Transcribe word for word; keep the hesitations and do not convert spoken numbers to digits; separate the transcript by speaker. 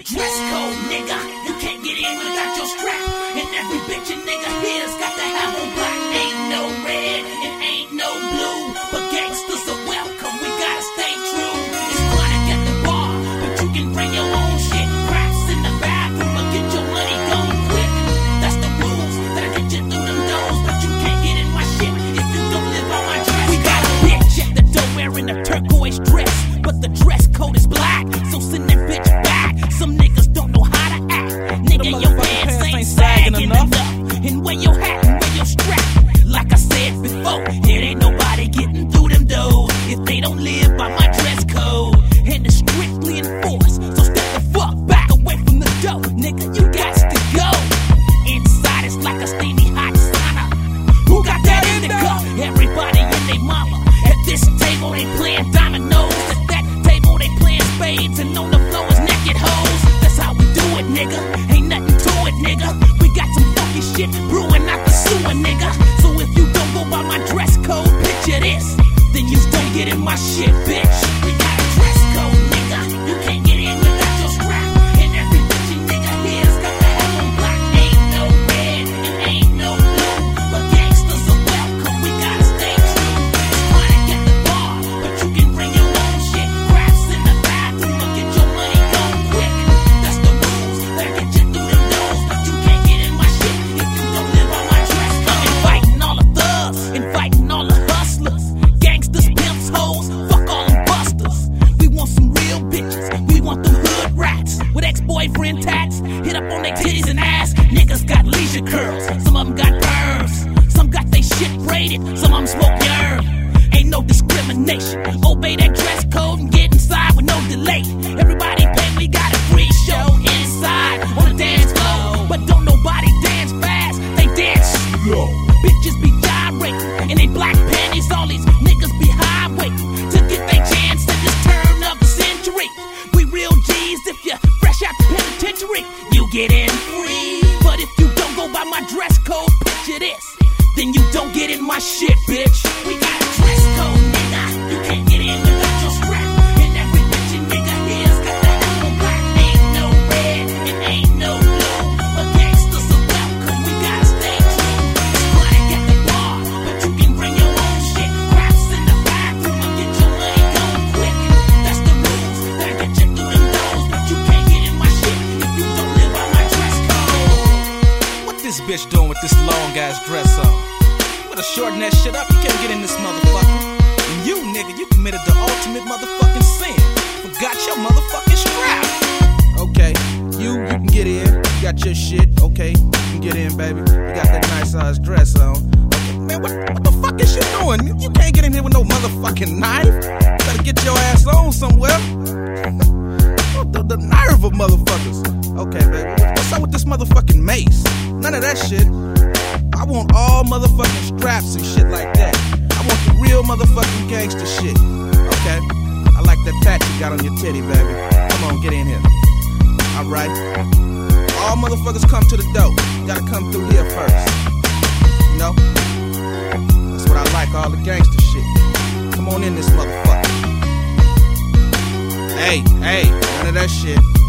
Speaker 1: dress code, nigga. You can't get in without your strap. And every bitch a nigga here's got to have on black. Ain't no red and ain't no blue, but gangsters are welcome. We gotta stay true. It's chronic at the bar, but you can bring your own shit. Craps in the bathroom, but get your money gone quick. That's the rules that'll get you through them doors, but you can't get in my shit if you don't live on my dress. We got a bitch at the door wearing a turquoise dress, but the dress code is black, so send that bitch back. Some niggas don't know how to act. Nigga, your pants ain't sagging enough. And wear your hat and wear your strap. Like I said before, it ain't nobody getting through them doors if they don't live by my dress code. And it's strictly enforced, so step the fuck back away from the door. Nigga, you got to go. Inside it's like a steamy hot sauna. Who got that indica? Everybody and they mama. At this table they playing dominoes. At that table they playing spades. And on the floor is naked hoes. That's how we do it, nigga. Ain't nothing to it, nigga. We got some funky shit brewing out the sewer, nigga. So if you don't go by my dress code, picture this, then you don't get in my shit, bitch. We got a dress code, nigga. You can't get in without your strap. And every bitch a nigga here's got to have on black. Ain't no red and ain't no blue, but gangsters are welcome. We gotta stay true. It's chronic at the bar, but you can bring your own shit. Craps in the bathroom, but get your money gone quick. That's the rules that get you through them doors, but you can't get in my shit if you don't live on my dress code. Inviting all the thugs, inviting all the hustlers, gangsters, pimps, hoes, fuck all them busters. We want some real bitches, we want them hood rats with ex-boyfriend tats, hit up on their titties and ass. Niggas got leisure curls, some of them got perms, some got they shit braided, some of them smoke yerb. Ain't no discrimination, obey that dress code and get inside with no delay. Everybody pay, we got a free show inside on the dance floor, but don't nobody dance fast, they dance slow. Bitches be gyrating in they black panties, all these niggas be highwaying to get their chance at this turn of the century. We real G's, if you fresh out the penitentiary, you get in free. But if you don't go by my dress code, picture this, then you don't get in my shit, bitch. We got a dress code, nigga. You can't get in without your strap. And every bitch a nigga here's got to have on black. Ain't no red and ain't no blue, but gangsters are welcome. We gotta stay true. It's chronic at the bar, but you can bring your own shit. Craps in the bathroom, but get your money gone quick. That's the rules that get you through them doors, but you can't get in my shit if you don't live by my dress code.
Speaker 2: What this bitch doing with this long ass dress on? Better shorten that shit up, you can't get in this motherfucker. And you, nigga, you committed the ultimate motherfucking sin. Forgot your motherfucking strap. Okay, you, you can get in. You got your shit, okay. You can get in, baby. You got that nice size dress on. Okay, man, what, what the fuck is you doing? You can't get in here with no motherfucking knife. You better get your ass on somewhere. the, the nerve of motherfuckers. Okay, baby, what's up with this motherfucking mace? None of that shit. I want all motherfucking straps and shit like that. I want the real motherfucking gangster shit. Okay? I like that tat you got on your titty, baby. Come on, get in here. Alright? All motherfuckers come to the door. You gotta come through here first. You know? That's what I like, all the gangster shit. Come on in this motherfucker. Hey, hey, none of that shit.